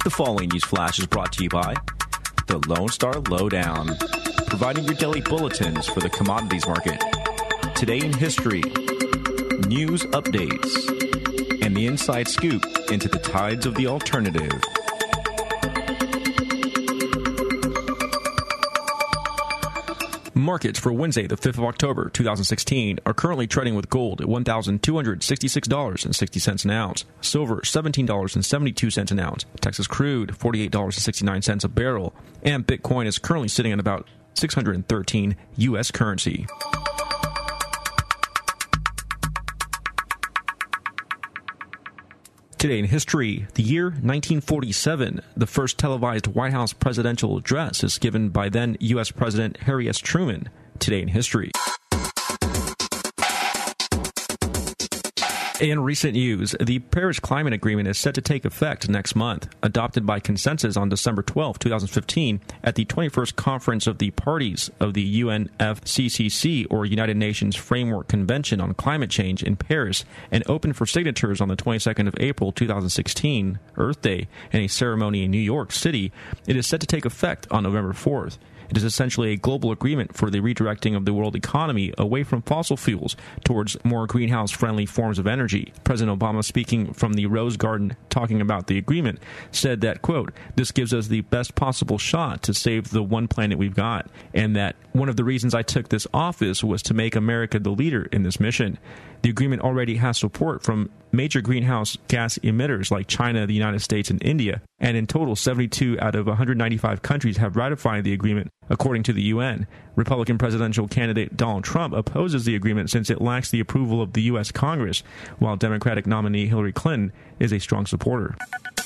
The following news flash is brought to you by the Lone Star Lowdown, providing your daily bulletins for the commodities market. Today in history, news updates, and the inside scoop into the tides of the alternative. Markets for Wednesday, the 5th of October, 2016, are currently trading with gold at $1,266.60 an ounce, silver $17.72 an ounce, Texas crude $48.69 a barrel, and Bitcoin is currently sitting at about 613 U.S. currency. Today in history, the year 1947, the first televised White House presidential address is given by then U.S. President Harry S. Truman. Today in history. In recent news, the Paris Climate Agreement is set to take effect next month, adopted by consensus on December 12, 2015, at the 21st Conference of the Parties of the UNFCCC, or United Nations Framework Convention on Climate Change in Paris, and open for signatures on the 22nd of April 2016, Earth Day, in a ceremony in New York City. It is set to take effect on November 4th. It is essentially a global agreement for the redirecting of the world economy away from fossil fuels towards more greenhouse-friendly forms of energy. President Obama, speaking from the Rose Garden talking about the agreement, said that, quote, "This gives us the best possible shot to save the one planet we've got, and that one of the reasons I took this office was to make America the leader in this mission." The agreement already has support from major greenhouse gas emitters like China, the United States, and India, and in total, 72 out of 195 countries have ratified the agreement, according to the UN. Republican presidential candidate Donald Trump opposes the agreement since it lacks the approval of the U.S. Congress, while Democratic nominee Hillary Clinton is a strong supporter.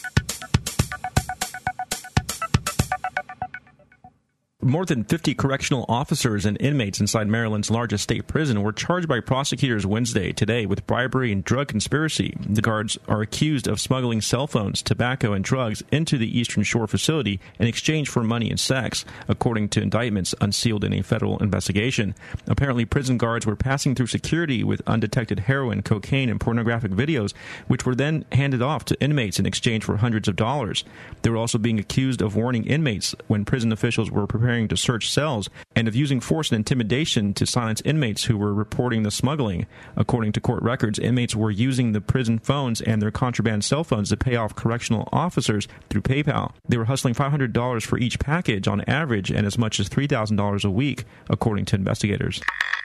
More than 50 correctional officers and inmates inside Maryland's largest state prison were charged by prosecutors today with bribery and drug conspiracy. The guards are accused of smuggling cell phones, tobacco, and drugs into the Eastern Shore facility in exchange for money and sex, according to indictments unsealed in a federal investigation. Apparently, prison guards were passing through security with undetected heroin, cocaine, and pornographic videos, which were then handed off to inmates in exchange for hundreds of dollars. They were also being accused of warning inmates when prison officials were preparing to search cells, and of using force and intimidation to silence inmates who were reporting the smuggling. According to court records, inmates were using the prison phones and their contraband cell phones to pay off correctional officers through PayPal. They were hustling $500 for each package on average, and as much as $3,000 a week, according to investigators.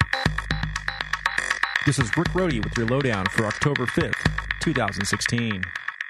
This is Rick Rohde with your lowdown for October 5th, 2016.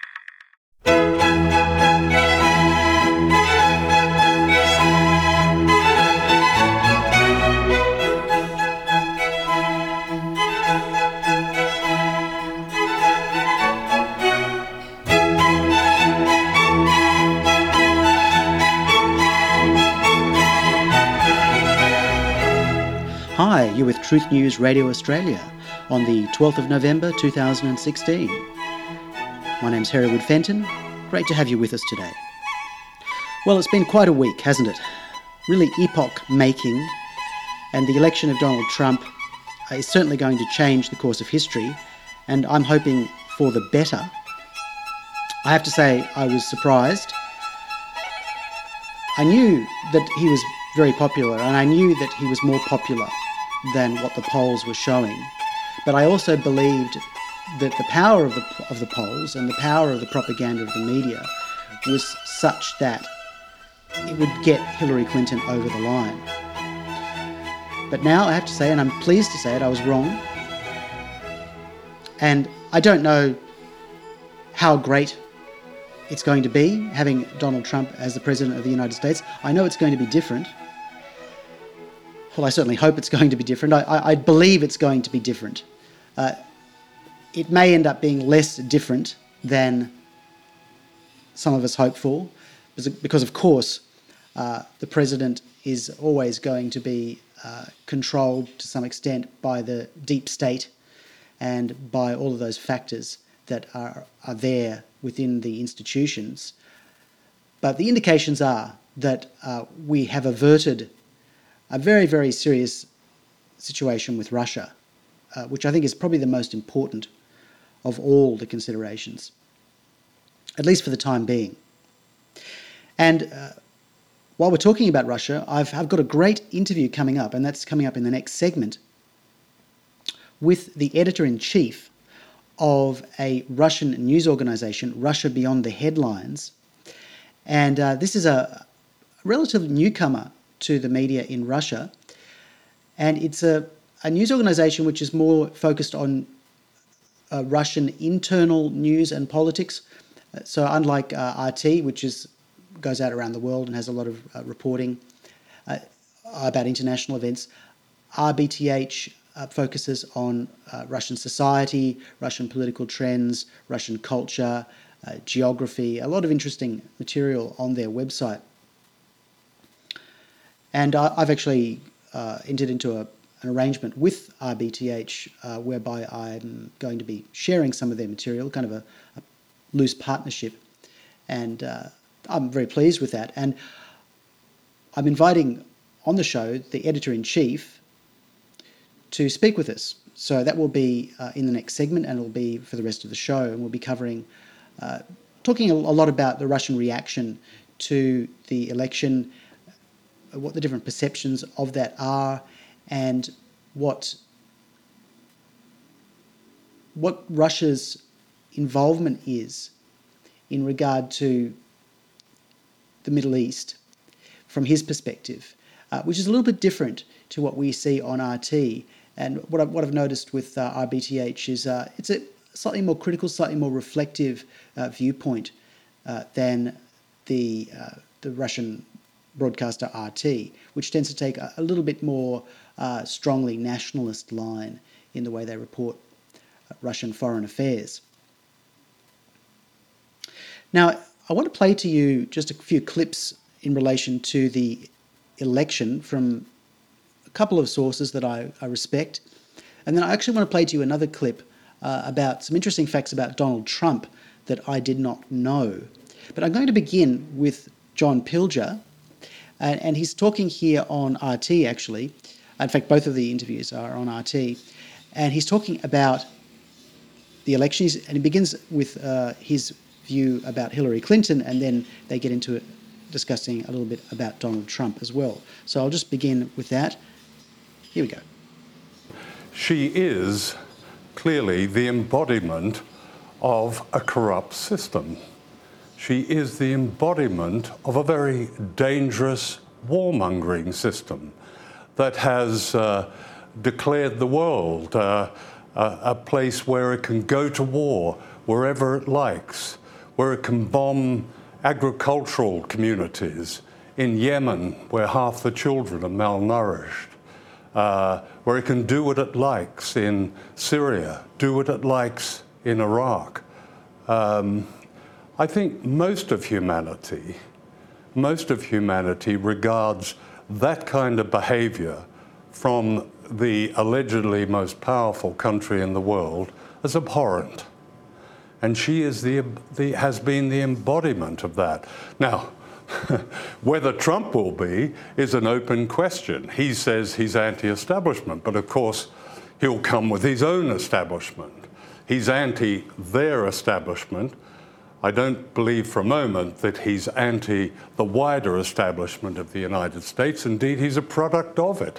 Hi, you're with Truth News Radio Australia on the 12th of November 2016. My name's Hereward Fenton. Great to have you with us today. Well, it's been quite a week, hasn't it? Really epoch-making, and the election of Donald Trump is certainly going to change the course of history, and I'm hoping for the better. I have to say I was surprised. I knew that he was very popular, and I knew that he was more popular than what the polls were showing. But I also believed that the power of the polls and the power of the propaganda of the media was such that it would get Hillary Clinton over the line. But now I have to say, and I'm pleased to say it, I was wrong. And I don't know how great it's going to be having Donald Trump as the President of the United States. I know it's going to be different. Well, I certainly hope it's going to be different. I believe it's going to be different. It may end up being less different than some of us hope for, because of course, the President is always going to be controlled to some extent by the deep state and by all of those factors that are there within the institutions. But the indications are that we have averted a very, very serious situation with Russia, which I think is probably the most important of all the considerations, at least for the time being. And while we're talking about Russia, I've got a great interview coming up, and that's coming up in the next segment, with the editor-in-chief of a Russian news organization, Russia Beyond the Headlines. And this is a relative newcomer to the media in Russia. And it's a news organization which is more focused on Russian internal news and politics. So unlike RT, which goes out around the world and has a lot of reporting about international events, RBTH focuses on Russian society, Russian political trends, Russian culture, geography, a lot of interesting material on their website. And I've actually entered into an arrangement with RBTH whereby I'm going to be sharing some of their material, kind of a loose partnership. And I'm very pleased with that. And I'm inviting on the show the editor-in-chief to speak with us. So that will be in the next segment, and it will be for the rest of the show. And we'll be covering, talking a lot about the Russian reaction to the election, what the different perceptions of that are, and what Russia's involvement is in regard to the Middle East from his perspective, which is a little bit different to what we see on RT. And what I've noticed with RBTH is it's a slightly more critical, slightly more reflective viewpoint than the Russian broadcaster RT, which tends to take a little bit more strongly nationalist line in the way they report Russian foreign affairs. Now, I want to play to you just a few clips in relation to the election from a couple of sources that I respect. And then I actually want to play to you another clip about some interesting facts about Donald Trump that I did not know. But I'm going to begin with John Pilger, and he's talking here on RT, actually. In fact, both of the interviews are on RT. And he's talking about the election, and he begins with his view about Hillary Clinton, and then they get into it discussing a little bit about Donald Trump as well. So I'll just begin with that. Here we go. She is clearly the embodiment of a corrupt system. She is the embodiment of a very dangerous warmongering system that has declared the world a place where it can go to war wherever it likes, where it can bomb agricultural communities in Yemen, where half the children are malnourished, where it can do what it likes in Syria, do what it likes in Iraq. I think most of humanity regards that kind of behavior from the allegedly most powerful country in the world as abhorrent. And she is has been the embodiment of that. Now, whether Trump will be is an open question. He says he's anti-establishment, but of course he'll come with his own establishment. He's anti their establishment. I don't believe for a moment that he's anti the wider establishment of the United States. Indeed, he's a product of it.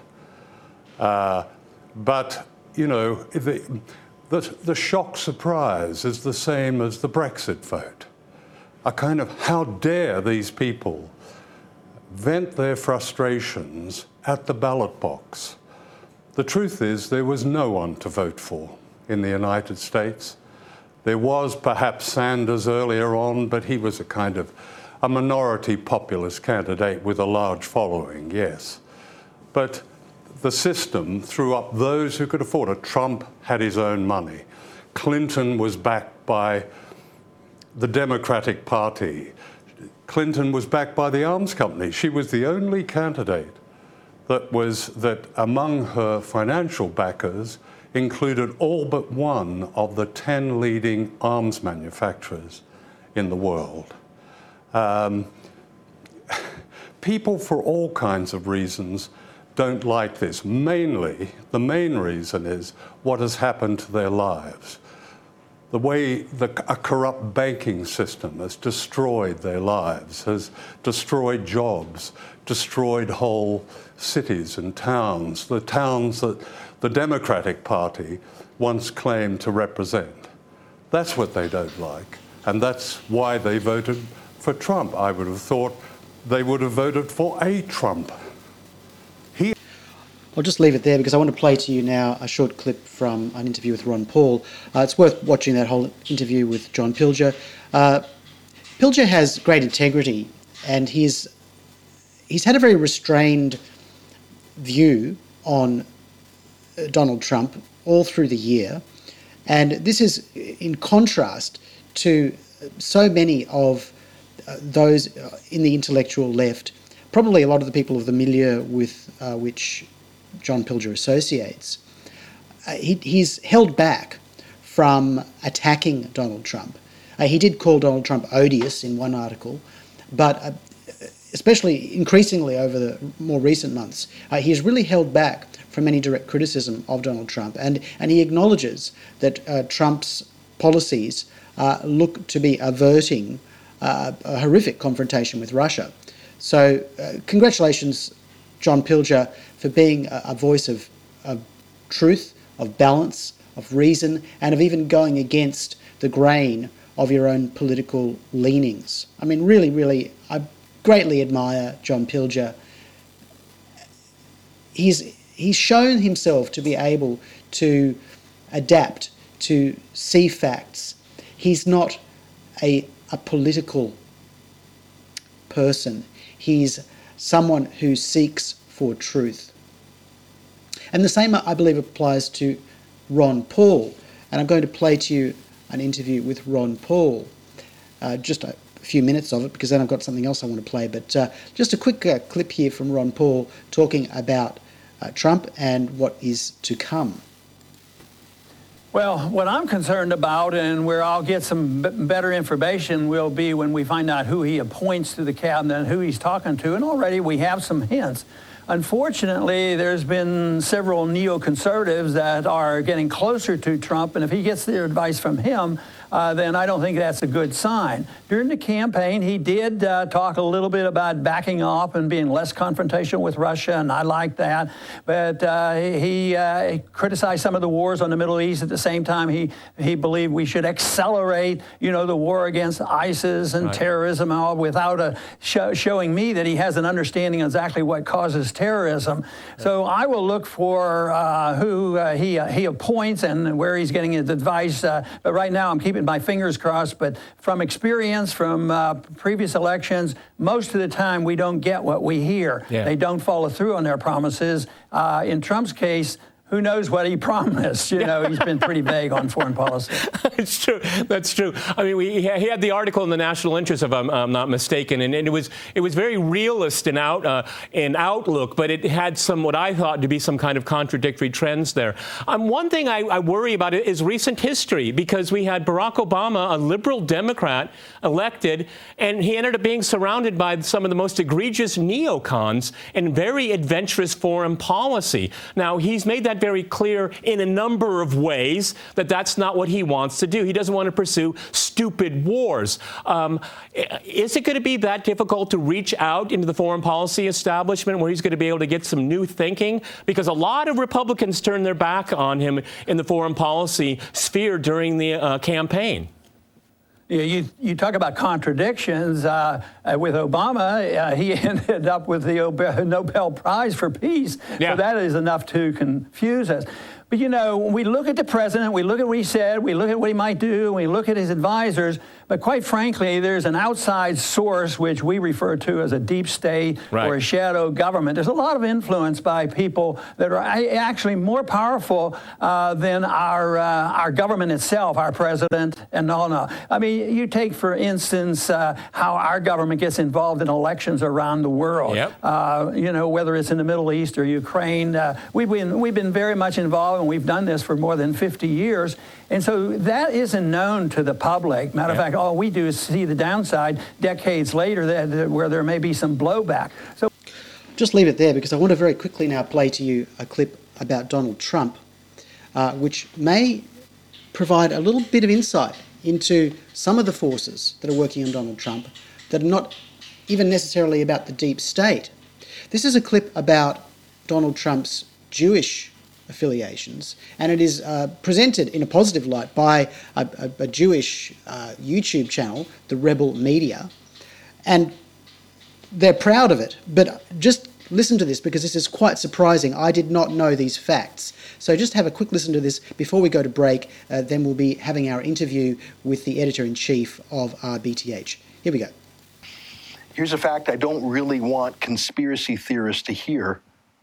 But, you know, the shock surprise is the same as the Brexit vote. A kind of how dare these people vent their frustrations at the ballot box. The truth is there was no one to vote for in the United States. There was perhaps Sanders earlier on, but he was a kind of a minority populist candidate with a large following, yes. But the system threw up those who could afford it. Trump had his own money. Clinton was backed by the Democratic Party. Clinton was backed by the arms company. She was the only candidate that among her financial backers included all but one of the 10 leading arms manufacturers in the world. People, for all kinds of reasons, don't like this. Mainly, the main reason is what has happened to their lives. the way a corrupt banking system has destroyed their lives, has destroyed jobs, destroyed whole cities and towns, the towns that the Democratic Party once claimed to represent. That's what they don't like, and that's why they voted for Trump. I would have thought they would have voted for a Trump. I'll just leave it there because I want to play to you now a short clip from an interview with Ron Paul. It's worth watching that whole interview with John Pilger. Pilger has great integrity, and he's had a very restrained view on Donald Trump all through the year. And this is in contrast to so many of those in the intellectual left, probably a lot of the people of the milieu with which John Pilger associates. He's held back from attacking Donald Trump. He did call Donald Trump odious in one article, but especially increasingly over the more recent months, he's really held back from any direct criticism of Donald Trump. And he acknowledges that Trump's policies look to be averting a horrific confrontation with Russia. So congratulations, John Pilger, for being a voice of truth, of balance, of reason, and of even going against the grain of your own political leanings. I mean, really, really, I greatly admire John Pilger. He's shown himself to be able to adapt, to see facts. He's not a political person. He's someone who seeks for truth. And the same, I believe, applies to Ron Paul. And I'm going to play to you an interview with Ron Paul, just a few minutes of it, because then I've got something else I want to play. But just a quick clip here from Ron Paul talking about Trump and what is to come. Well, what I'm concerned about, and where I'll get some better information, will be when we find out who he appoints to the cabinet and who he's talking to. And already we have some hints. Unfortunately, there's been several neoconservatives that are getting closer to Trump, and if he gets their advice from him, then I don't think that's a good sign. During the campaign, he did talk a little bit about backing off and being less confrontational with Russia, and I like that. But he criticized some of the wars on the Middle East. At the same time, he believed we should accelerate, the war against ISIS and terrorism, all without showing me that he has an understanding of exactly what causes terrorism. So I will look for who he appoints and where he's getting his advice. But right now, I'm keeping my fingers crossed, but from experience from previous elections, most of the time we don't get what we hear. Yeah. They don't follow through on their promises. In Trump's case, who knows what he promised? He's been pretty vague on foreign policy. It's true. That's true. I mean, he had the article in the National Interest, if I'm not mistaken, and it was very realist in outlook, but it had what I thought to be some kind of contradictory trends there. One thing I worry about is recent history, because we had Barack Obama, a liberal Democrat, elected, and he ended up being surrounded by some of the most egregious neocons and very adventurous foreign policy. Now, he's made that very clear in a number of ways that that's not what he wants to do. He doesn't want to pursue stupid wars. Is it going to be that difficult to reach out into the foreign policy establishment where he's going to be able to get some new thinking? Because a lot of Republicans turned their back on him in the foreign policy sphere during the campaign. You talk about contradictions. With Obama, he ended up with the Nobel Prize for Peace. Yeah. So that is enough to confuse us. But, when we look at the president, we look at what he said, we look at what he might do, we look at his advisors, but quite frankly, there's an outside source, which we refer to as a deep state or a shadow government. There's a lot of influence by people that are actually more powerful than our government itself, our president, and all. No. I mean, you take, for instance, how our government gets involved in elections around the world. Yep. Whether it's in the Middle East or Ukraine, we've been very much involved, and we've done this for more than 50 years. And so that isn't known to the public. Matter of fact, all we do is see the downside decades later where there may be some blowback. So just leave it there, because I want to very quickly now play to you a clip about Donald Trump, which may provide a little bit of insight into some of the forces that are working on Donald Trump that are not even necessarily about the deep state. This is a clip about Donald Trump's Jewish affiliations, and it is presented in a positive light by a Jewish YouTube channel, the Rebel Media, and they're proud of it. But just listen to this, because this is quite surprising. I did not know these facts. So just have a quick listen to this before we go to break. Then we'll be having our interview with the editor-in-chief of RBTH. Here we go. Here's a fact I don't really want conspiracy theorists to hear.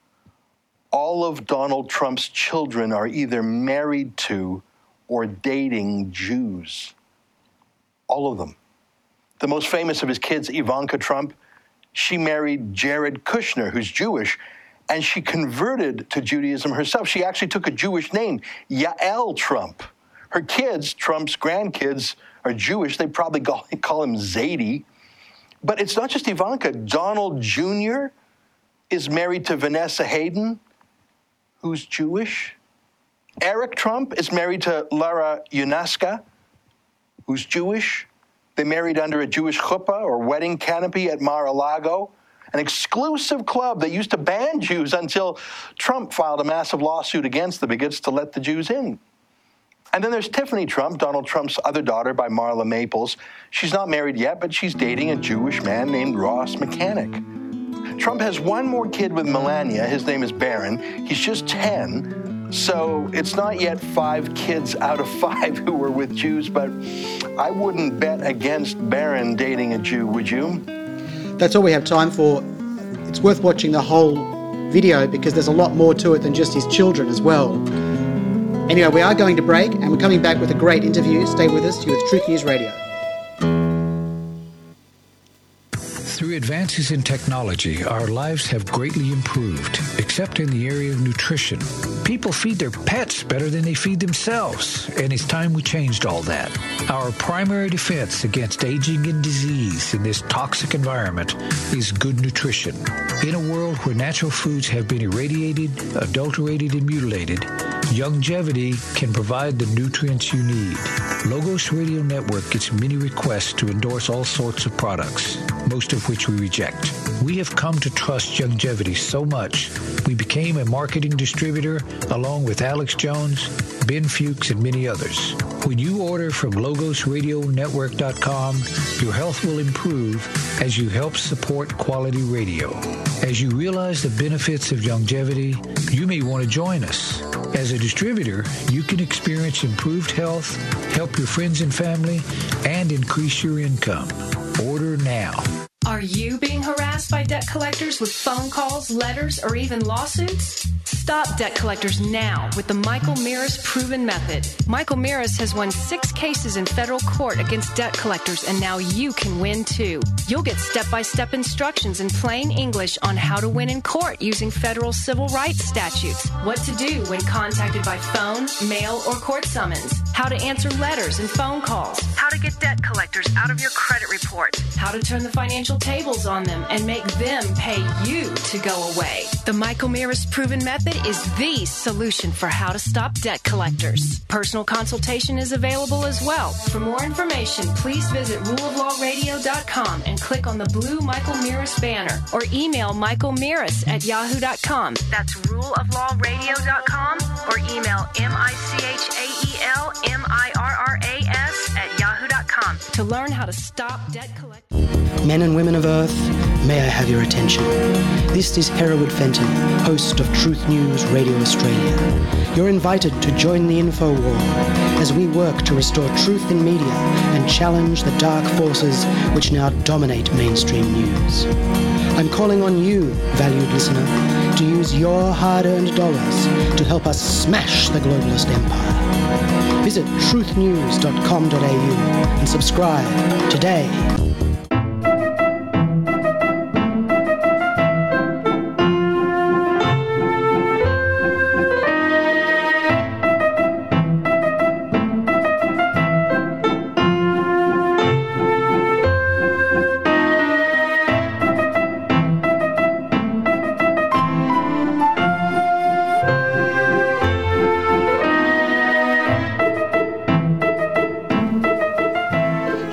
All of Donald Trump's children are either married to or dating Jews. All of them. The most famous of his kids, Ivanka Trump, she married Jared Kushner, who's Jewish, and she converted to Judaism herself. She actually took a Jewish name, Yael Trump. Her kids, Trump's grandkids, are Jewish. They probably call him Zadie. But it's not just Ivanka. Donald Jr. is married to Vanessa Hayden, who's Jewish. Eric Trump is married to Lara Yunaska, who's Jewish. They married under a Jewish chuppah or wedding canopy at Mar-a-Lago, an exclusive club that used to ban Jews until Trump filed a massive lawsuit against the bigots to let the Jews in. And then there's Tiffany Trump, Donald Trump's other daughter by Marla Maples. She's not married yet, but she's dating a Jewish man named Ross Mechanic. Trump has one more kid with Melania. His name is Barron. He's just 10, so it's not yet 5 kids out of 5 who were with Jews, but I wouldn't bet against Barron dating a Jew, would you? That's all we have time for. It's worth watching the whole video because there's a lot more to it than just his children as well. Anyway, we are going to break, and we're coming back with a great interview. Stay with us. You're with Truth News Radio. Through advances in technology, our lives have greatly improved, except in the area of nutrition. People feed their pets better than they feed themselves, and it's time we changed all that. Our primary defense against aging and disease in this toxic environment is good nutrition. In a world where natural foods have been irradiated, adulterated, and mutilated, Youngevity can provide the nutrients you need. Logos Radio Network gets many requests to endorse all sorts of products, most of which we reject. We have come to trust Youngevity so much, we became a marketing distributor along with Alex Jones, Ben Fuchs, and many others. When you order from LogosRadioNetwork.com, your health will improve as you help support quality radio. As you realize the benefits of Youngevity, you may want to join us. As a distributor, you can experience improved health, help your friends and family, and increase your income. Order now. Are you being harassed by debt collectors with phone calls, letters, or even lawsuits? Stop debt collectors now with the Michael Mirris Proven Method. Michael Mirris has won 6 cases in federal court against debt collectors, and now you can win too. You'll get step-by-step instructions in plain English on how to win in court using federal civil rights statutes, what to do when contacted by phone, mail, or court summons, how to answer letters and phone calls, how to get debt collectors out of your credit report, how to turn the financial tables on them and make them pay you to go away. The Michael Mirris Proven Method is the solution for how to stop debt collectors. Personal consultation is available as well. For more information, please visit ruleoflawradio.com and click on the blue Michael Mirris banner or email michaelmirris@yahoo.com. That's ruleoflawradio.com or email michaelmirras@yahoo.com to learn how to stop debt collectors. Men and women of Earth, may I have your attention. This is Hereward Fenton, host of Truth News Radio Australia. You're invited to join the info war as we work to restore truth in media and challenge the dark forces which now dominate mainstream news. I'm calling on you, valued listener, to use your hard-earned dollars to help us smash the globalist empire. Visit truthnews.com.au and subscribe today.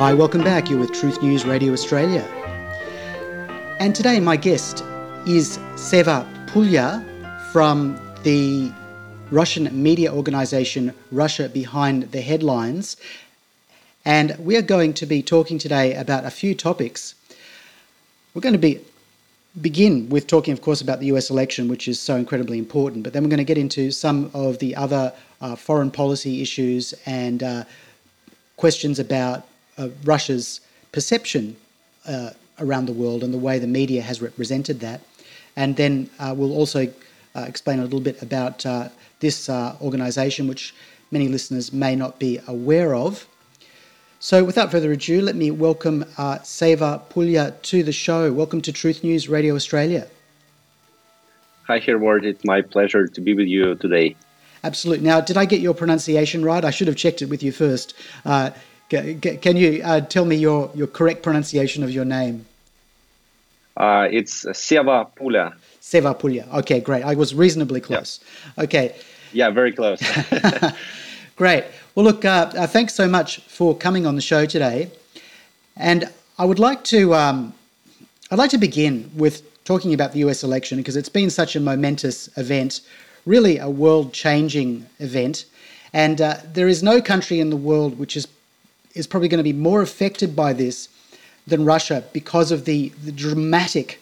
Hi, welcome back. You're with Truth News Radio Australia. And today my guest is Seva Pulya from the Russian media organisation Russia Behind the Headlines. And we are going to be talking today about a few topics. We're going to begin with talking, of course, about the US election, which is so incredibly important, but then we're going to get into some of the other foreign policy issues and questions about Russia's perception around the world and the way the media has represented that. And then we'll also explain a little bit about this organisation, which many listeners may not be aware of. So without further ado, let me welcome Seva Pulya to the show. Welcome to Truth News Radio Australia. Hi, Herward. It's my pleasure to be with you today. Absolutely. Now, did I get your pronunciation right? I should have checked it with you first. Can you tell me your correct pronunciation of your name? It's Seva Pulya. Seva Pulya. Okay, great. I was reasonably close. Yep. Okay. Yeah, very close. Great. Well, look, thanks so much for coming on the show today. And I would like to, I'd like to begin with talking about the US election because it's been such a momentous event, really a world-changing event. And there is no country in the world which is probably going to be more affected by this than Russia because of the dramatic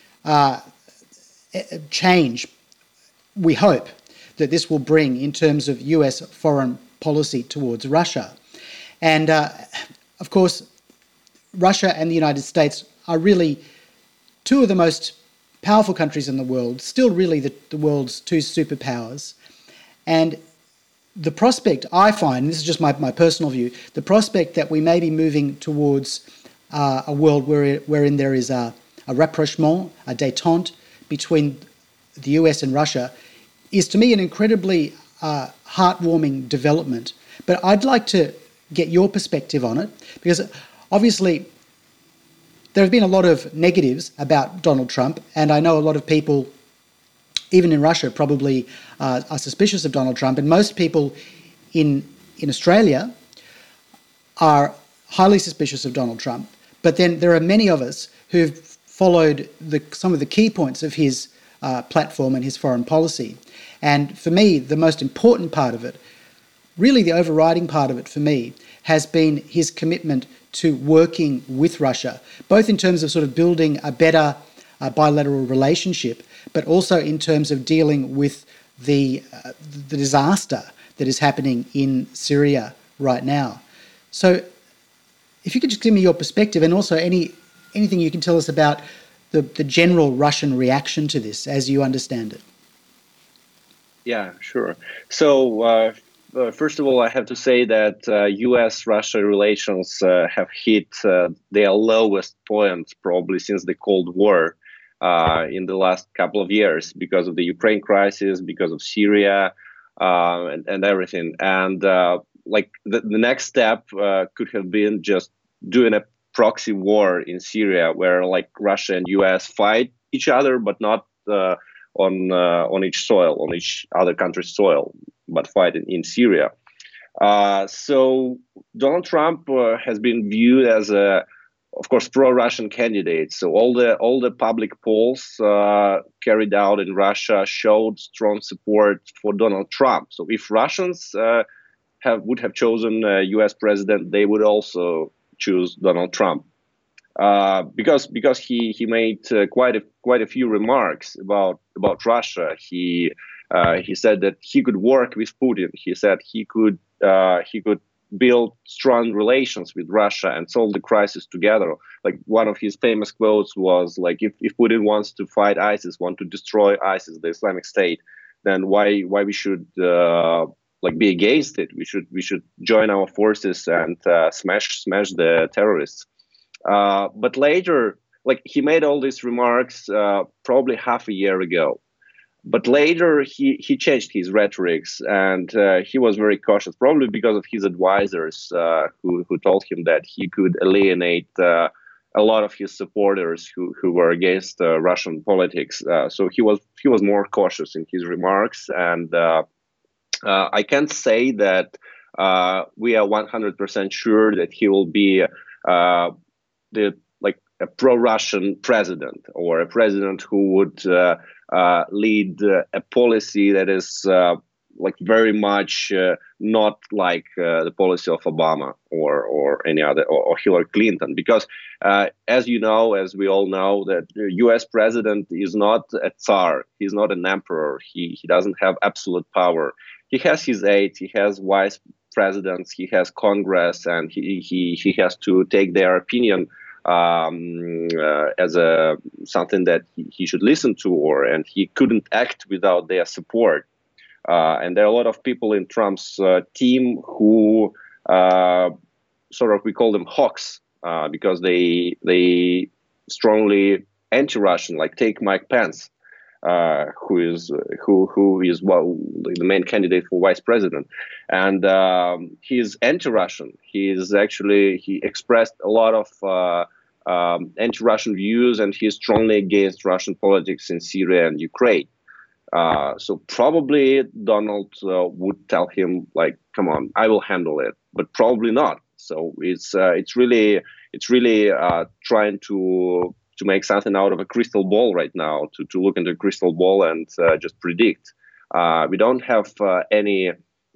change we hope that this will bring in terms of US foreign policy towards Russia. And of course, Russia and the United States are really two of the most powerful countries in the world, still really the world's two superpowers. And the prospect, I find, and this is just my personal view, the prospect that we may be moving towards a world wherein there is a rapprochement, a détente between the US and Russia is to me an incredibly heartwarming development. But I'd like to get your perspective on it because obviously there have been a lot of negatives about Donald Trump, and I know a lot of people, even in Russia, probably are suspicious of Donald Trump, and most people in Australia are highly suspicious of Donald Trump. But then there are many of us who've followed some of the key points of his platform and his foreign policy. And for me, the most important part of it, really the overriding part of it for me, has been his commitment to working with Russia, both in terms of sort of building a better bilateral relationship, but also in terms of dealing with the disaster that is happening in Syria right now. So if you could just give me your perspective and also anything you can tell us about the general Russian reaction to this as you understand it. Yeah, sure. So first of all, I have to say that U.S.-Russia relations have hit their lowest point probably since the Cold War in the last couple of years because of the Ukraine crisis, because of Syria and everything. And like the next step could have been just doing a proxy war in Syria where like Russia and U.S. fight each other, but not on each soil, on each other country's soil, but fight in Syria. So Donald Trump has been viewed as of course, pro-Russian candidate. So all the public polls carried out in Russia showed strong support for Donald Trump. So if Russians would have chosen a U.S. president, they would also choose Donald Trump. Because he made quite a few remarks about Russia. He said that he could work with Putin. He said he could build strong relations with Russia and solve the crisis together. Like one of his famous quotes was like, if Putin wants to fight ISIS, want to destroy ISIS, the Islamic State, then why we should be against it? We should join our forces and smash the terrorists. But later, like he made all these remarks probably half a year ago. But later he changed his rhetorics and he was very cautious, probably because of his advisors who told him that he could alienate a lot of his supporters who were against Russian politics. So he was more cautious in his remarks. And I can't say that we are 100% sure that he will be a pro-Russian president, or a president who would lead a policy that is very much not like the policy of Obama or any other, or Hillary Clinton, because as we all know, that the U.S. president is not a tsar, he's not an emperor, he doesn't have absolute power. He has his aides, he has vice presidents, he has Congress, and he has to take their opinion as something that he should listen to, and he couldn't act without their support. And there are a lot of people in Trump's team who we call them hawks, because they strongly anti-Russian. Like take Mike Pence, who is the main candidate for vice president, and he's anti-Russian. He expressed a lot of anti-Russian views, and he's strongly against Russian politics in Syria and Ukraine. So probably Donald would tell him, come on, I will handle it, but probably not. So it's really trying to make something out of a crystal ball right now, to look into a crystal ball and just predict. We don't have any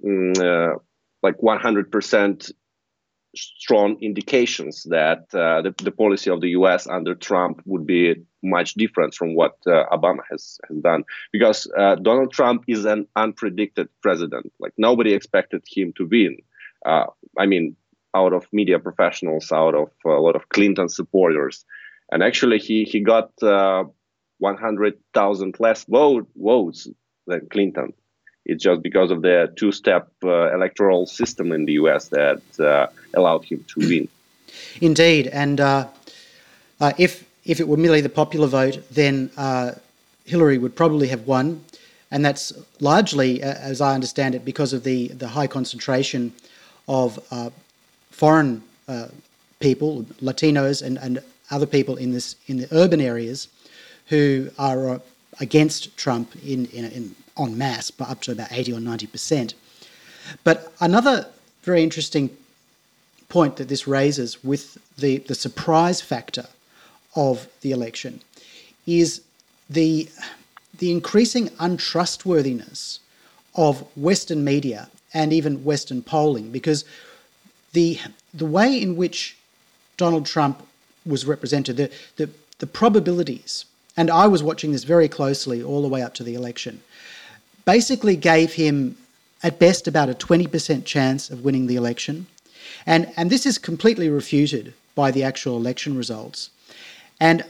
100% strong indications that the policy of the U.S. under Trump would be much different from what Obama has done, because Donald Trump is an unpredicted president. Nobody expected him to win. Out of media professionals, out of a lot of Clinton supporters, and actually he got 100,000 less votes than Clinton. It's just because of the two-step electoral system in the U.S. that allowed him to win. Indeed, and if it were merely the popular vote, then Hillary would probably have won, and that's largely, as I understand it, because of the high concentration of foreign people, Latinos and other people in the urban areas who are against Trump en masse, but up to about 80 or 90%. But another very interesting point that this raises with the surprise factor of the election is the increasing untrustworthiness of Western media and even Western polling, because the way in which Donald Trump was represented, the probabilities, and I was watching this very closely all the way up to the election, basically gave him at best about a 20% chance of winning the election. And this is completely refuted by the actual election results. And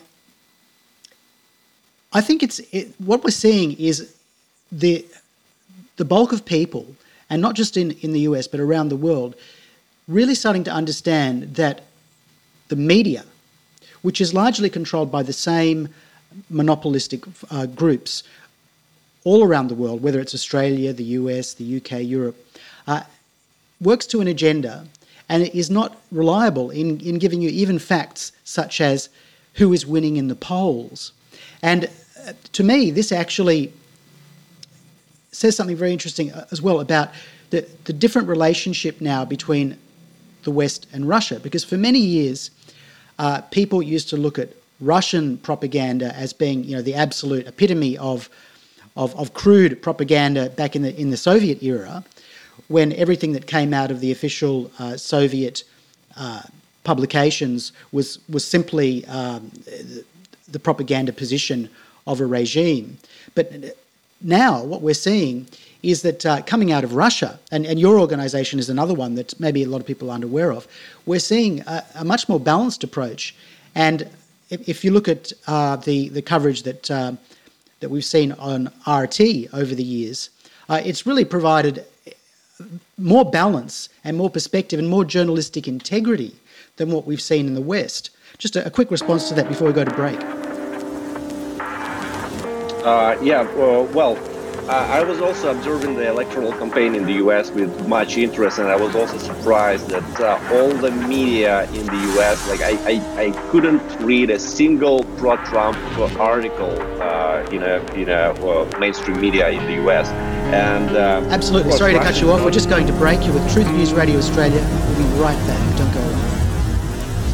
I think what we're seeing is the bulk of people, and not just in the US, but around the world, really starting to understand that the media, which is largely controlled by the same monopolistic groups all around the world, whether it's Australia, the US, the UK, Europe, works to an agenda and is not reliable in giving you even facts such as who is winning in the polls. And to me, this actually says something very interesting as well about the different relationship now between the West and Russia, because for many years, people used to look at Russian propaganda as being, the absolute epitome of crude propaganda back in the Soviet era, when everything that came out of the official Soviet publications was simply the propaganda position of a regime. But now what we're seeing is that coming out of Russia, and your organisation is another one that maybe a lot of people aren't aware of, we're seeing a much more balanced approach. And if you look at the coverage that we've seen on RT over the years, it's really provided more balance and more perspective and more journalistic integrity than what we've seen in the West. Just a quick response to that before we go to break. I was also observing the electoral campaign in the U.S. with much interest, and I was also surprised that all the media in the U.S., I couldn't read a single pro-Trump article in a mainstream media in the U.S. And absolutely, sorry to cut you off. We're just going to break. You're with Truth News Radio Australia. We'll be right back. Don't go away.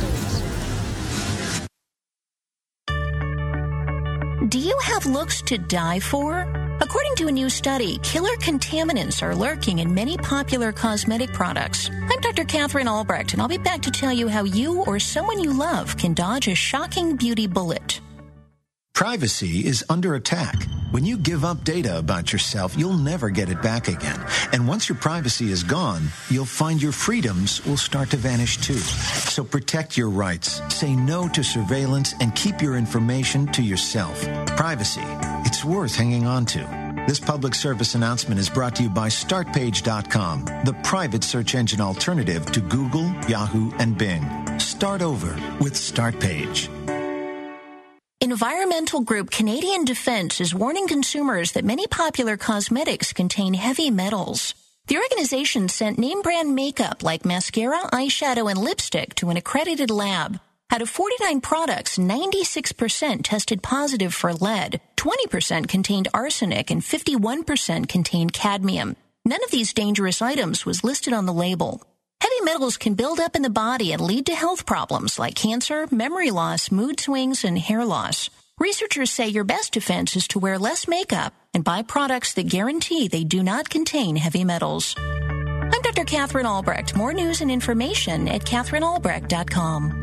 Do you have looks to die for? According to a new study, killer contaminants are lurking in many popular cosmetic products. I'm Dr. Catherine Albrecht, and I'll be back to tell you how you or someone you love can dodge a shocking beauty bullet. Privacy is under attack. When you give up data about yourself, you'll never get it back again. And once your privacy is gone, you'll find your freedoms will start to vanish too. So protect your rights, say no to surveillance, and keep your information to yourself. Privacy, it's worth hanging on to. This public service announcement is brought to you by StartPage.com, the private search engine alternative to Google, Yahoo, and Bing. Start over with StartPage. Environmental group Canadian Defence is warning consumers that many popular cosmetics contain heavy metals. The organization sent name-brand makeup like mascara, eyeshadow, and lipstick to an accredited lab. Out of 49 products, 96% tested positive for lead, 20% contained arsenic, and 51% contained cadmium. None of these dangerous items was listed on the label. Heavy metals can build up in the body and lead to health problems like cancer, memory loss, mood swings, and hair loss. Researchers say your best defense is to wear less makeup and buy products that guarantee they do not contain heavy metals. I'm Dr. Catherine Albrecht. More news and information at CatherineAlbrecht.com.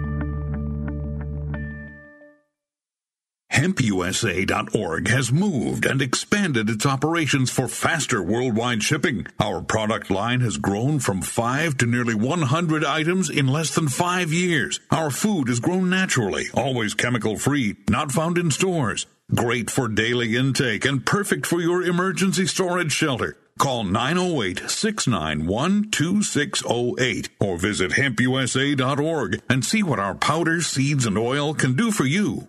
HempUSA.org has moved and expanded its operations for faster worldwide shipping. Our product line has grown from 5 to nearly 100 items in less than 5 years. Our food is grown naturally, always chemical-free, not found in stores. Great for daily intake and perfect for your emergency storage shelter. Call 908-691-2608 or visit HempUSA.org and see what our powders, seeds, and oil can do for you.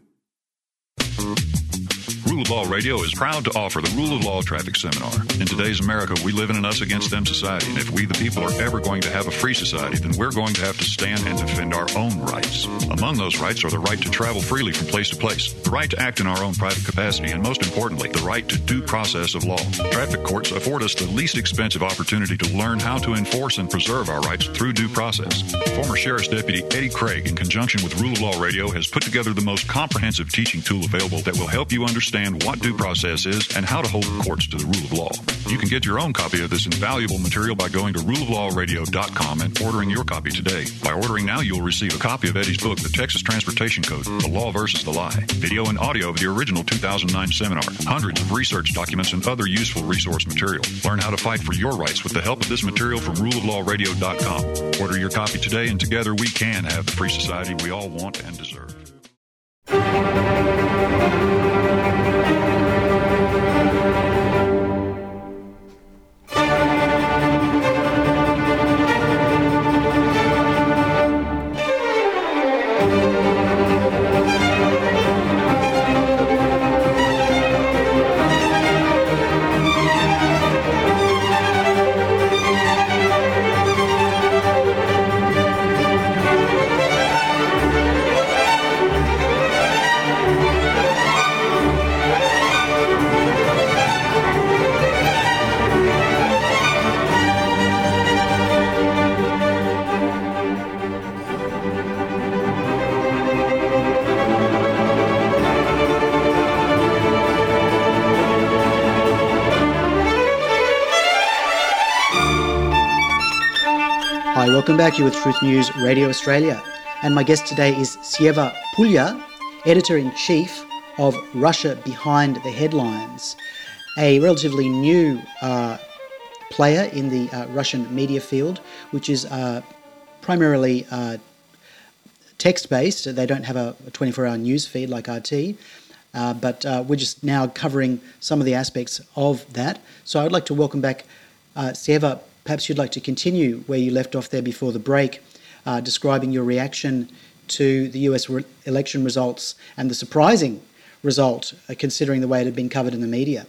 Rule of Law Radio is proud to offer the Rule of Law Traffic Seminar. In today's America, we live in an us-against-them society, and if we, the people, are ever going to have a free society, then we're going to have to stand and defend our own rights. Among those rights are the right to travel freely from place to place, the right to act in our own private capacity, and most importantly, the right to due process of law. Traffic courts afford us the least expensive opportunity to learn how to enforce and preserve our rights through due process. Former Sheriff's Deputy Eddie Craig, in conjunction with Rule of Law Radio, has put together the most comprehensive teaching tool available that will help you understand what due process is and how to hold courts to the rule of law. You can get your own copy of this invaluable material by going to ruleoflawradio.com and ordering your copy today. By ordering now, you'll receive a copy of Eddie's book, The Texas Transportation Code, The Law versus the Lie, video and audio of the original 2009 seminar, hundreds of research documents, and other useful resource material. Learn how to fight for your rights with the help of this material from ruleoflawradio.com. Order your copy today, and together we can have the free society we all want and deserve. Hi, welcome back. You're with Truth News Radio Australia. And my guest today is Sieva Pulya, Editor-in-Chief of Russia Behind the Headlines, a relatively new player in the Russian media field, which is primarily text-based. They don't have a 24-hour news feed like RT, but we're just now covering some of the aspects of that. So I'd like to welcome back Sieva. Perhaps you'd like to continue where you left off there before the break, describing your reaction to the US election results and the surprising result, considering the way it had been covered in the media.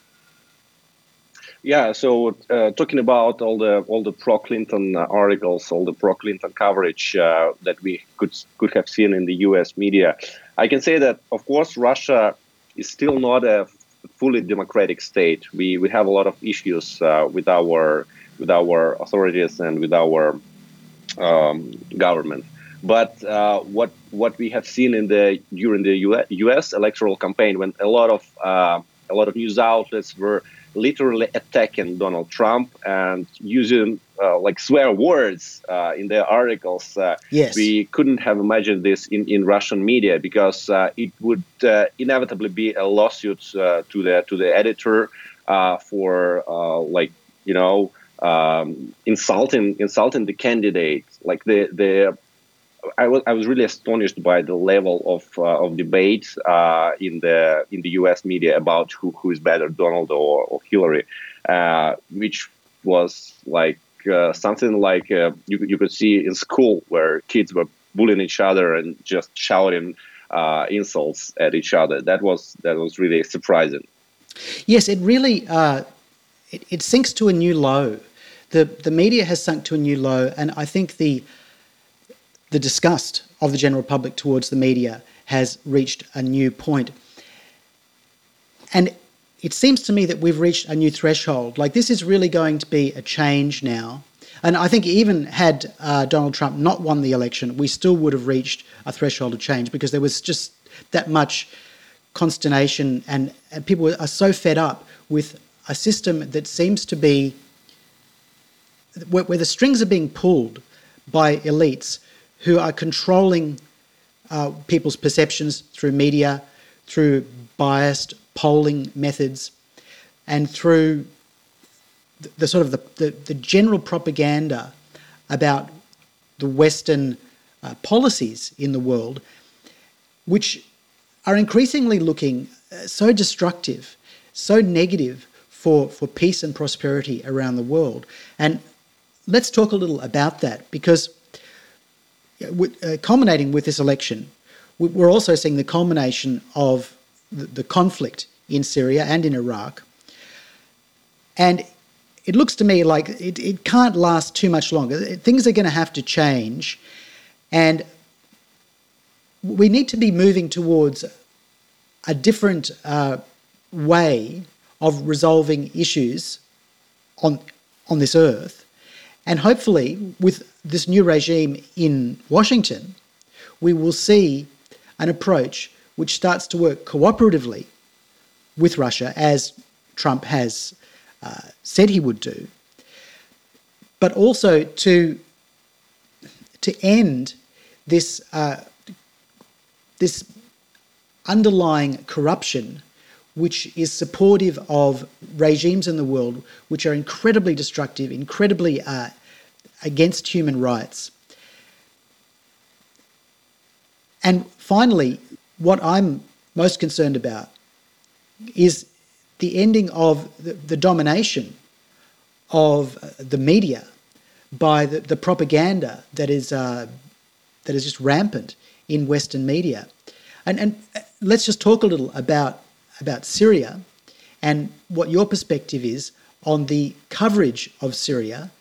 Yeah, so talking about all the pro-Clinton articles, all the pro-Clinton coverage that we could have seen in the U.S. media, I can say that, of course, Russia is still not a fully democratic state. We have a lot of issues with our authorities and with our government. But what we have seen during the U.S. electoral campaign, when a lot of news outlets were literally attacking Donald Trump and using like swear words in their articles, Yes. we couldn't have imagined this in Russian media, because it would inevitably be a lawsuit to the editor for insulting the candidate. Like I was really astonished by the level of debate in the U.S. media about who is better, Donald or Hillary, which was like something like you could see in school, where kids were bullying each other and just shouting insults at each other. That was really surprising. Yes, it really it sinks to a new low. The media has sunk to a new low, and I think the disgust of the general public towards the media has reached a new point. And it seems to me that we've reached a new threshold. Like, this is really going to be a change now. And I think even had Donald Trump not won the election, we still would have reached a threshold of change, because there was just that much consternation, and people are so fed up with a system that seems to be where the strings are being pulled by elites who are controlling people's perceptions through media, through biased polling methods, and through the sort of the general propaganda about the Western policies in the world, which are increasingly looking so destructive, so negative for peace and prosperity around the world. And let's talk a little about that, because culminating with this election, we're also seeing the culmination of the conflict in Syria and in Iraq. And it looks to me like it can't last too much longer. Things are going to have to change. And we need to be moving towards a different way of resolving issues on this earth. And hopefully, with this new regime in Washington, we will see an approach which starts to work cooperatively with Russia, as Trump has said he would do, but also to end this underlying corruption, which is supportive of regimes in the world which are incredibly destructive, incredibly against human rights. And finally, what I'm most concerned about is the ending of the domination of the media by the propaganda that is just rampant in Western media. And let's just talk a little about Syria and what your perspective is on the coverage of Syria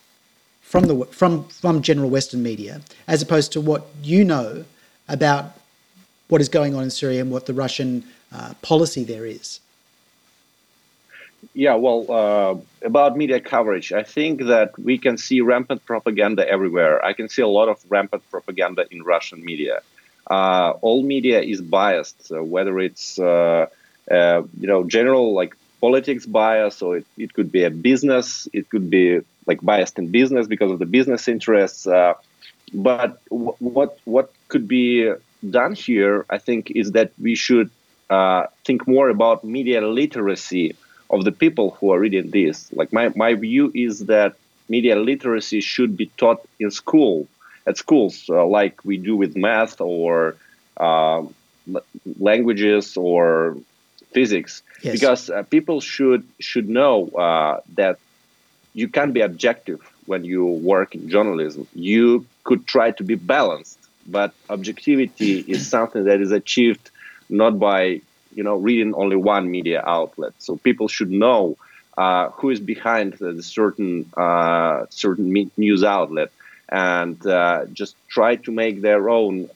from general Western media, as opposed to what you know about what is going on in Syria and what the Russian policy there is. Yeah, well, about media coverage, I think that we can see rampant propaganda everywhere. I can see a lot of rampant propaganda in Russian media. All media is biased, whether it's general like politics bias, or it could be a business. It could be like biased in business because of the business interests. But what could be done here, I think, is that we should think more about media literacy of the people who are reading this. Like my view is that media literacy should be taught in schools, like we do with math or languages or physics. Yes. Because people should know that you can't be objective when you work in journalism. You could try to be balanced, but objectivity is something that is achieved not by reading only one media outlet. So people should know who is behind the certain news outlet, and just try to make their own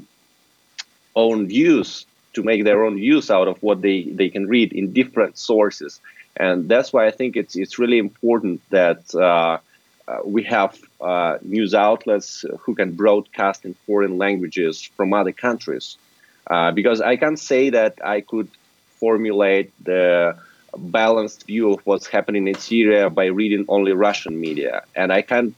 views, to make their own views out of what they can read in different sources. And that's why I think it's really important that we have news outlets who can broadcast in foreign languages from other countries. Because I can't say that I could formulate the balanced view of what's happening in Syria by reading only Russian media. And I can't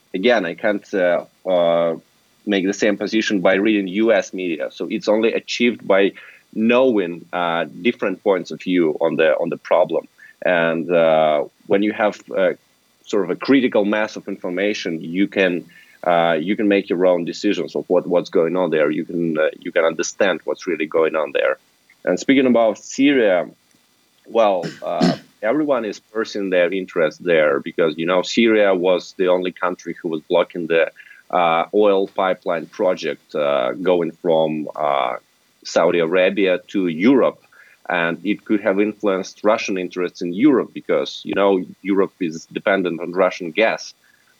make the same position by reading US media. So it's only achieved by knowing different points of view on the problem. And when you have sort of a critical mass of information, you can make your own decisions of what's going on there. You can understand what's really going on there. And speaking about Syria, well, everyone is pursuing their interest there because, Syria was the only country who was blocking the oil pipeline project going from Saudi Arabia to Europe. And it could have influenced Russian interests in Europe because, Europe is dependent on Russian gas.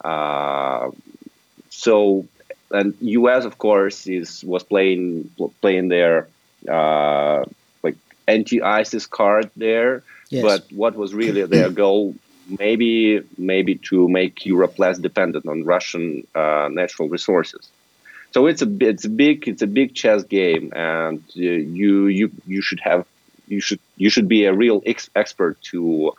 And U.S. of course was playing their anti-ISIS card there. Yes. But what was really their goal? Maybe to make Europe less dependent on Russian natural resources. So it's a big chess game, and you should be a real expert to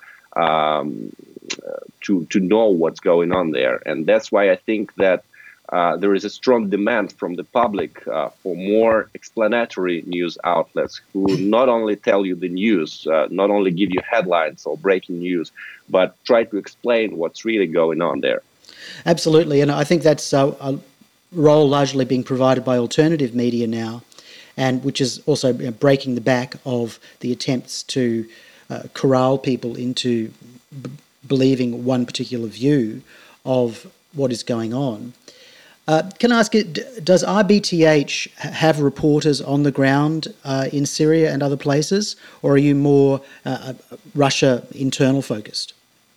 know what's going on there, and that's why I think that there is a strong demand from the public for more explanatory news outlets who not only tell you the news, not only give you headlines or breaking news, but try to explain what's really going on there. Absolutely, and I think that's a role largely being provided by alternative media now, and which is also breaking the back of the attempts to corral people into believing one particular view of what is going on. Can I ask you, does RBTH have reporters on the ground in Syria and other places, or are you more Russia internal focused?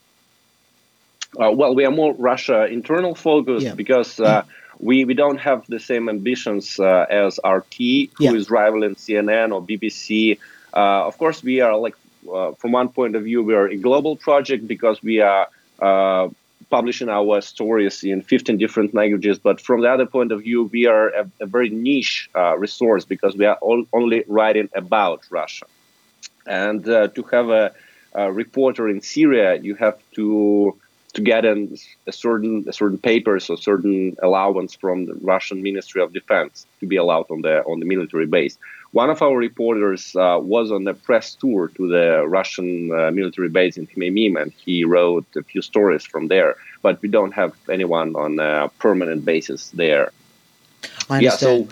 Well, we are more Russia internal focused because we don't have the same ambitions as RT, who is rivaling CNN or BBC. Of course, we are from one point of view, we are a global project because we are publishing our stories in 15 different languages. But from the other point of view, we are a very niche resource because we are only writing about Russia. And to have a reporter in Syria, you have to get in a certain papers or certain allowance from the Russian Ministry of Defense to be allowed on the military base. One of our reporters was on a press tour to the Russian military base in Khmeimim, and he wrote a few stories from there. But we don't have anyone on a permanent basis there. I understand.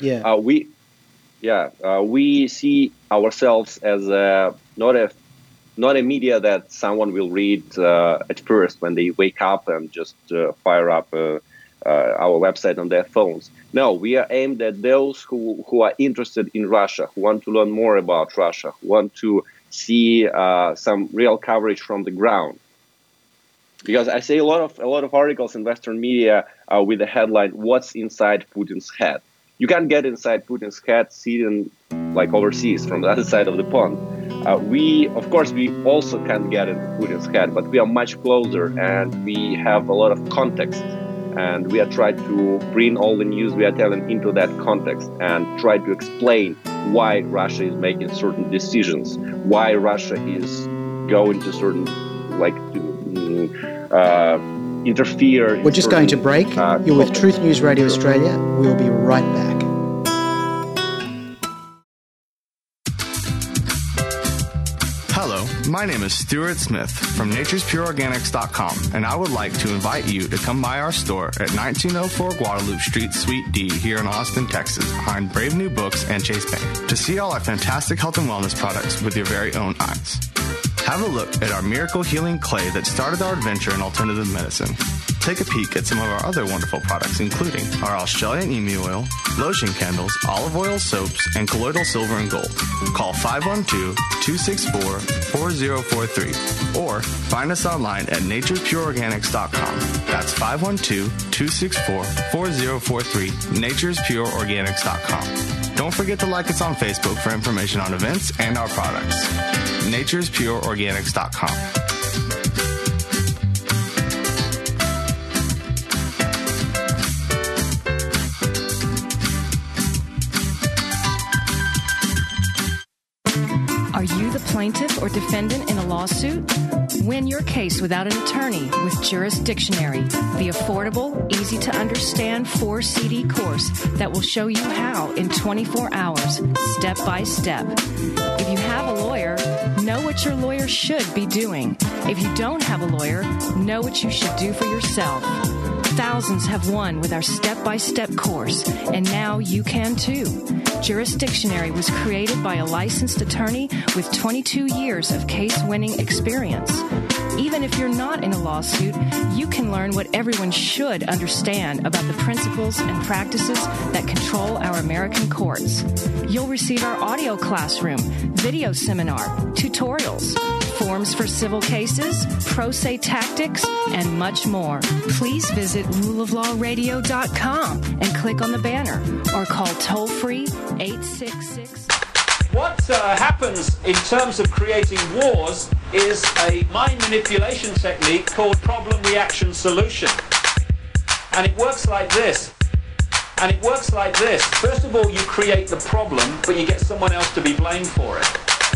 We see ourselves as not a media that someone will read at first when they wake up and just fire up our website on their phones. No, we are aimed at those who are interested in Russia, who want to learn more about Russia, who want to see some real coverage from the ground. Because I see a lot of articles in Western media with the headline, "What's inside Putin's head?" You can't get inside Putin's head sitting overseas from the other side of the pond. We also can't get into Putin's head, but we are much closer and we have a lot of context. And we are trying to bring all the news we are telling into that context and try to explain why Russia is making certain decisions, why Russia is going to interfere. We're just going to break. You're with Truth News Radio Australia. We'll be right back. Hello, my name is Stuart Smith from naturespureorganics.com, and I would like to invite you to come by our store at 1904 Guadalupe Street, Suite D, here in Austin, Texas, behind Brave New Books and Chase Bank, to see all our fantastic health and wellness products with your very own eyes. Have a look at our miracle healing clay that started our adventure in alternative medicine. Take a peek at some of our other wonderful products, including our Australian emu oil, lotion candles, olive oil soaps, and colloidal silver and gold. Call 512-264-4043 or find us online at naturespureorganics.com. That's 512-264-4043, naturespureorganics.com. Don't forget to like us on Facebook for information on events and our products. naturespureorganics.com. plaintiff or defendant in a lawsuit? Win your case without an attorney with Jurisdictionary, the affordable, easy-to-understand 4-CD course that will show you how in 24 hours, step by step. If you have a lawyer, know what your lawyer should be doing. If you don't have a lawyer, know what you should do for yourself. Thousands have won with our step-by-step course, and now you can too. Jurisdictionary was created by a licensed attorney with 22 years of case-winning experience. Even if you're not in a lawsuit, you can learn what everyone should understand about the principles and practices that control our American courts. You'll receive our audio classroom, video seminar, tutorials, forms for civil cases, pro se tactics, and much more. Please visit ruleoflawradio.com and click on the banner or call toll-free 866. What happens in terms of creating wars is a mind manipulation technique called problem reaction solution. And it works like this. First of all, you create the problem, but you get someone else to be blamed for it.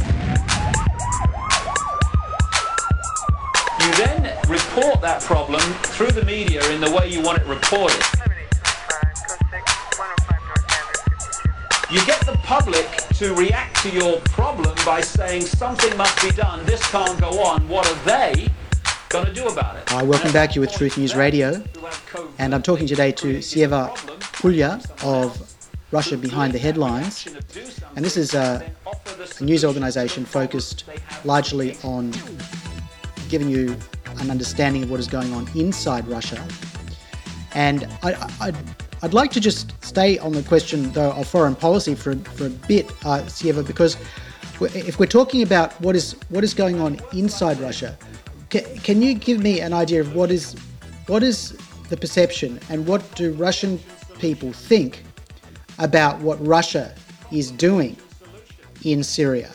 You then report that problem through the media in the way you want it reported. You get the public to react to your problem by saying something must be done, this can't go on, what are they going to do about it? Hi, welcome back. You're with Truth News Radio, and I'm talking today to Sieva Pulya of Russia Behind the Headlines, and this is a news organisation focused largely on giving you an understanding of what is going on inside Russia. And I'd like to just stay on the question, though, of foreign policy for a bit, Sieva, because if we're talking about what is going on inside Russia, can you give me an idea of what is the perception and what do Russian people think about what Russia is doing in Syria?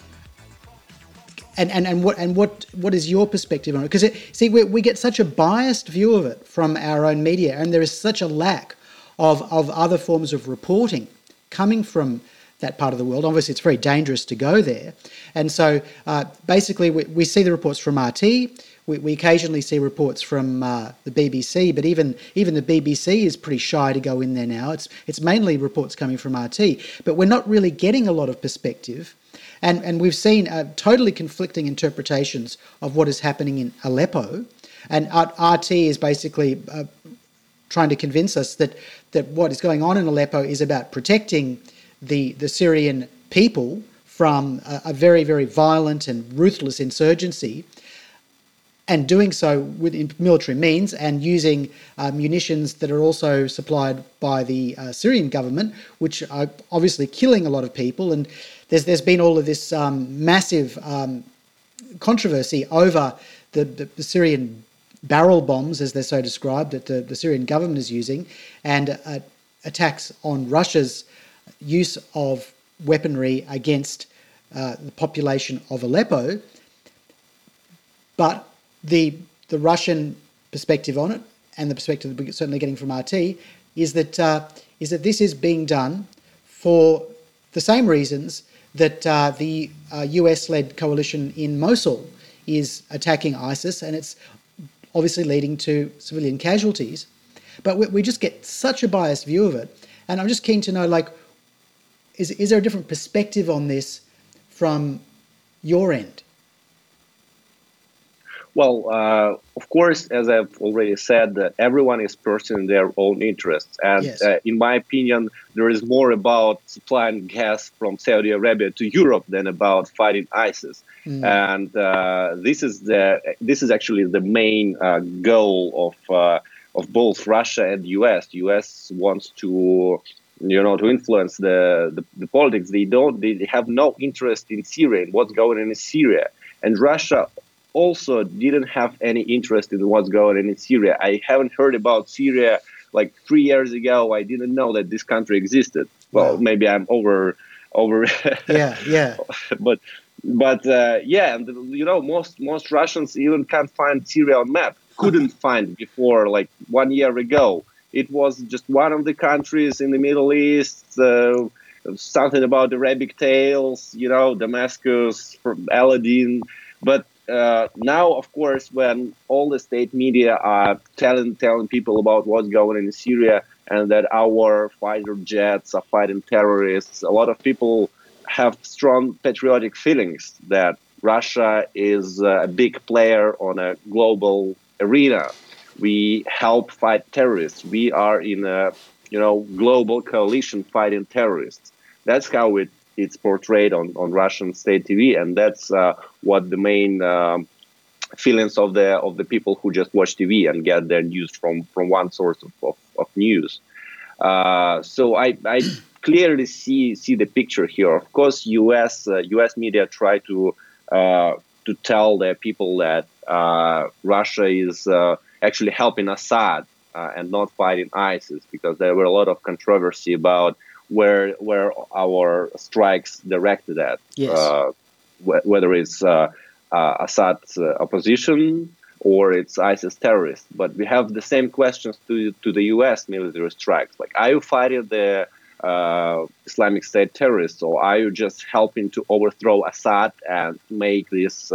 And what is your perspective on it? Because we get such a biased view of it from our own media, and there is such a lack of other forms of reporting coming from that part of the world. Obviously, it's very dangerous to go there. And so basically we see the reports from RT. We occasionally see reports from the BBC, but even the BBC is pretty shy to go in there now. It's mainly reports coming from RT, but we're not really getting a lot of perspective. And we've seen totally conflicting interpretations of what is happening in Aleppo. And RT is basically trying to convince us that what is going on in Aleppo is about protecting the Syrian people from a very, very violent and ruthless insurgency, and doing so with military means and using munitions that are also supplied by the Syrian government, which are obviously killing a lot of people. And there's been all of this massive controversy over the Syrian barrel bombs, as they're so described, that the Syrian government is using, and attacks on Russia's use of weaponry against the population of Aleppo. But the Russian perspective on it, and the perspective that we're certainly getting from RT, is that this is being done for the same reasons that the US-led coalition in Mosul is attacking ISIS, and it's obviously leading to civilian casualties. But we just get such a biased view of it. And I'm just keen to know, is there a different perspective on this from your end? Well, of course, as I've already said, everyone is pursuing their own interests. And Yes. In my opinion, there is more about supplying gas from Saudi Arabia to Europe than about fighting ISIS. And this is actually the main goal of both Russia and the US. The US wants to influence the politics. They have no interest in Syria and what's going on in Syria. And Russia also didn't have any interest in what's going on in Syria. I haven't heard about Syria like 3 years ago. I didn't know that this country existed. Well, maybe I'm over. Yeah. But most Russians even can't find Syria on map. Couldn't find before like 1 year ago. It was just one of the countries in the Middle East something about Arabic tales, Damascus from Aladdin. But now, of course, when all the state media are telling people about what's going on in Syria and that our fighter jets are fighting terrorists, a lot of people have strong patriotic feelings that Russia is a big player on a global arena. We help fight terrorists. We are in a global coalition fighting terrorists. That's how it's portrayed on Russian state TV, and that's what the main feelings of the people who just watch TV and get their news from one source of news. So I clearly see the picture here. Of course, U.S. media try to tell their people that Russia is actually helping Assad and not fighting ISIS, because there were a lot of controversy about where our strikes directed at, whether it's Assad's opposition or it's ISIS terrorists. But we have the same questions to the U.S. military strikes. Like, are you fighting the Islamic State terrorists, or are you just helping to overthrow Assad and make this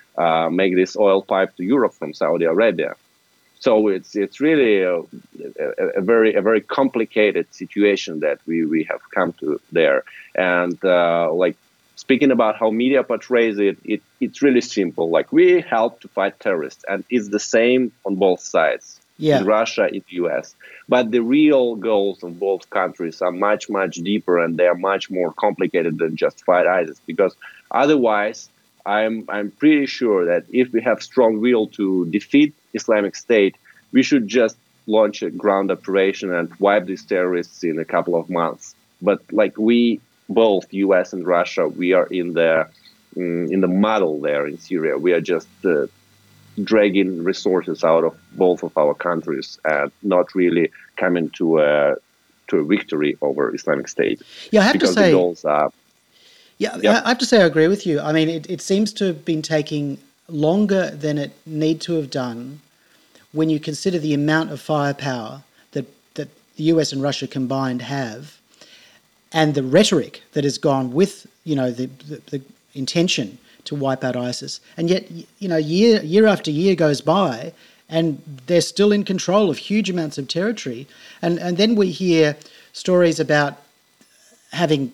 oil pipe to Europe from Saudi Arabia? So it's really a very complicated situation that we have come to there. And speaking about how media portrays it's really simple. Like, we help to fight terrorists, and it's the same on both sides. In Russia, in the U.S. But the real goals of both countries are much deeper, and they are much more complicated than just fight ISIS. Because otherwise, I'm pretty sure that if we have strong will to defeat Islamic State, we should just launch a ground operation and wipe these terrorists in a couple of months. But we both, U.S. and Russia, we are in the muddle there in Syria. We are just dragging resources out of both of our countries and not really coming to a victory over Islamic State. Yeah, I have because to say, the goals are. I have to say I agree with you. I mean, it seems to have been taking longer than it need to have done when you consider the amount of firepower that the US and Russia combined have, and the rhetoric that has gone with, the intention to wipe out ISIS. And yet, year after year goes by, and they're still in control of huge amounts of territory. And then we hear stories about having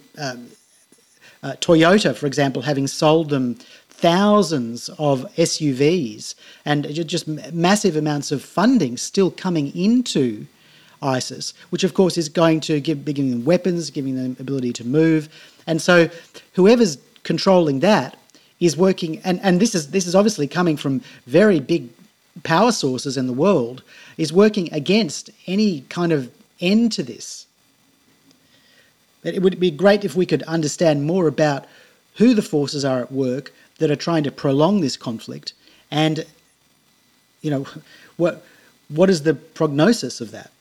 Toyota, for example, having sold them thousands of SUVs, and just massive amounts of funding still coming into ISIS, which of course is going to giving them weapons, giving them ability to move. And so whoever's controlling that is working, and this is obviously coming from very big power sources in the world, is working against any kind of end to this. It would be great if we could understand more about who the forces are at work that are trying to prolong this conflict, and what is the prognosis of that?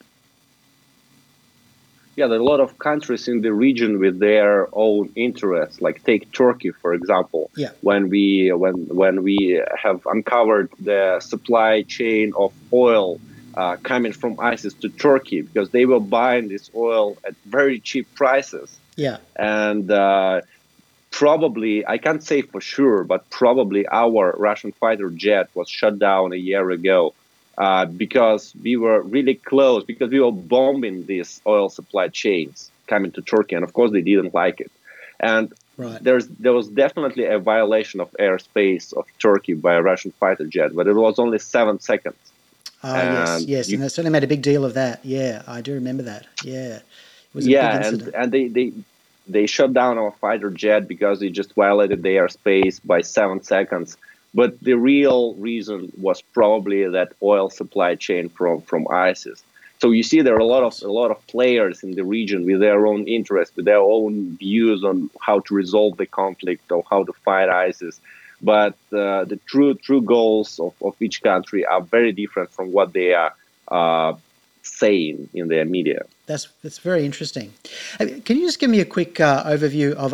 Yeah, there are a lot of countries in the region with their own interests. Like, take Turkey, for example. Yeah. When we have uncovered the supply chain of oil coming from ISIS to Turkey, because they were buying this oil at very cheap prices. Yeah. And probably, I can't say for sure, but probably our Russian fighter jet was shut down a year ago. Because we were really close, because we were bombing these oil supply chains coming to Turkey, and of course they didn't like it. And there was definitely a violation of airspace of Turkey by a Russian fighter jet, but it was only 7 seconds. Yes, and they certainly made a big deal of that. Yeah, I do remember that. Yeah, it was a big incident. And they shut down our fighter jet because they just violated the airspace by 7 seconds. But the real reason was probably that oil supply chain from ISIS. So you see, there are a lot of players in the region with their own interests, with their own views on how to resolve the conflict or how to fight ISIS. But the true goals of each country are very different from what they are saying in their media. That's very interesting. Can you just give me a quick overview of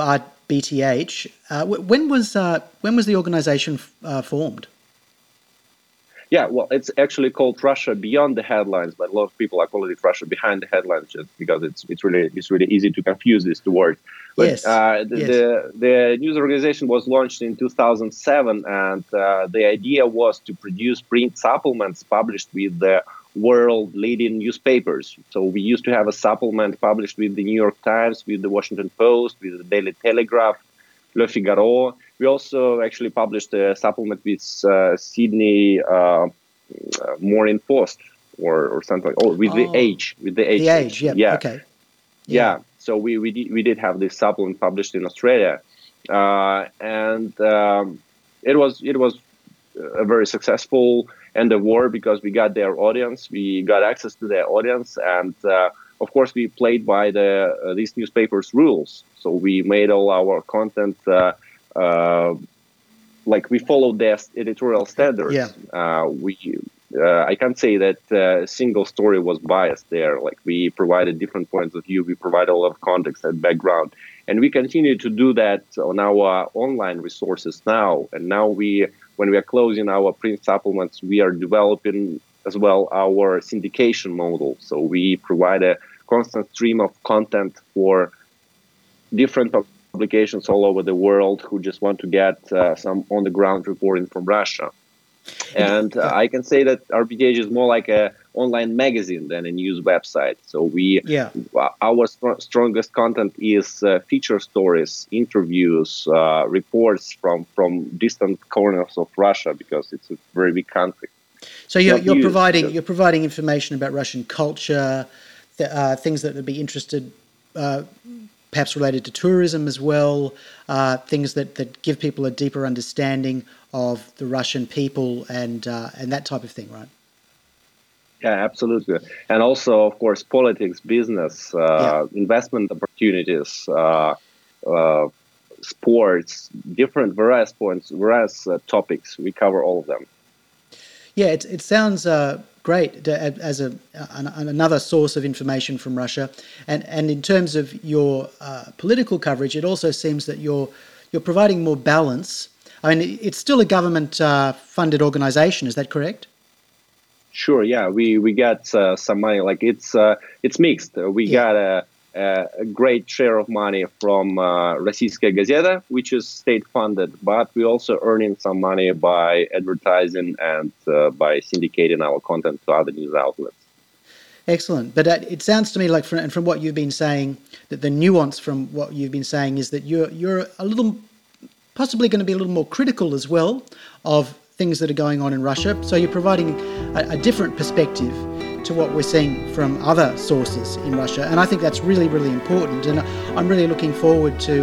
RBTH? When was the organisation formed? Yeah, well, it's actually called Russia Beyond the Headlines, but a lot of people are calling it Russia Behind the Headlines just because it's really easy to confuse these two words. But Yes. The news organization was launched in 2007, and the idea was to produce print supplements published with the world leading newspapers. So we used to have a supplement published with the New York Times, with the Washington Post, with the Daily Telegraph, Le Figaro. We also actually published a supplement with Sydney Morning Post or something. With the Age. With the Age. The Age, yeah. Okay. Yeah. So we did have this supplement published in Australia, and it was a very successful endeavor because we got their audience, we got access to their audience, and of course we played by these newspapers' rules. So we made all our content like we followed their editorial standards. I can't say that a single story was biased there. Like we provided different points of view, we provided a lot of context and background, and we continue to do that on our online resources now. And now when we are closing our print supplements, we are developing as well our syndication model. So we provide a constant stream of content for different publications all over the world who just want to get some on-the-ground reporting from Russia. And I can say that RBTH is more like an online magazine than a news website. So our strongest content is feature stories, interviews, reports from distant corners of Russia because it's a very big country. So you're providing information about Russian culture, things that would be interested, perhaps related to tourism as well, things that give people a deeper understanding of the Russian people and that type of thing, right? Yeah, absolutely. And also, of course, politics, business, investment opportunities, sports, different various topics. We cover all of them. Yeah, it sounds great as another source of information from Russia. And in terms of your political coverage, it also seems that you're providing more balance. I mean, it's still a government-funded organization. Is that correct? Sure. Yeah, we got some money. Like it's mixed. We got a great share of money from Rossiyskaya Gazeta, which is state-funded, but we're also earning some money by advertising and by syndicating our content to other news outlets. Excellent. But it sounds to me like, from what you've been saying, that the nuance from what you've been saying is that you're a little, possibly going to be a little more critical as well of things that are going on in Russia. So you're providing a different perspective to what we're seeing from other sources in Russia, and I think that's really, really important. And I'm really looking forward to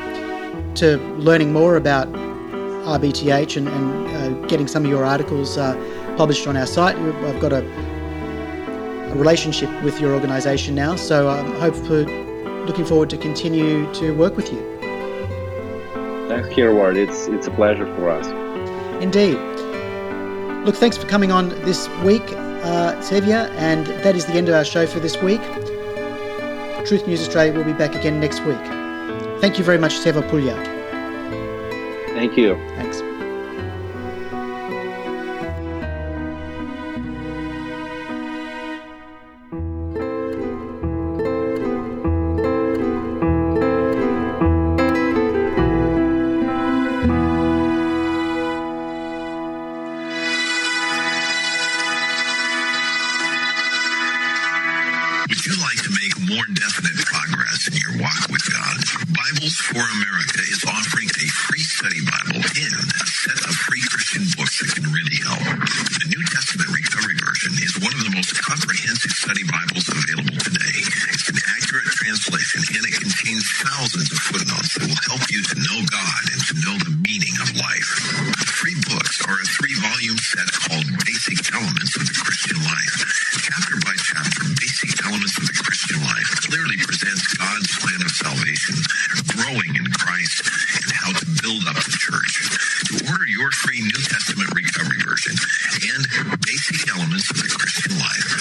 learning more about RBTH and getting some of your articles published on our site. I've got a relationship with your organisation now, so I'm looking forward to continue to work with you. Thanks, Herward. It's a pleasure for us. Indeed. Look, thanks for coming on this week, Sevya, and that is the end of our show for this week. Truth News Australia will be back again next week. Thank you very much, Seva Puljak. Thank you. Thanks.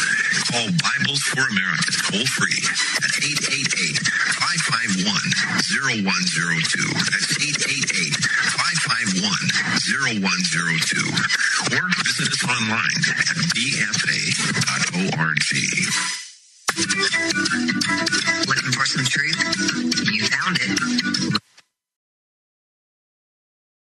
Bibles for America toll free at 888-551-0000. 888-551-0102. That's 888-551-0102. Or visit us online at bfa.org. Looking for some truth? You found it.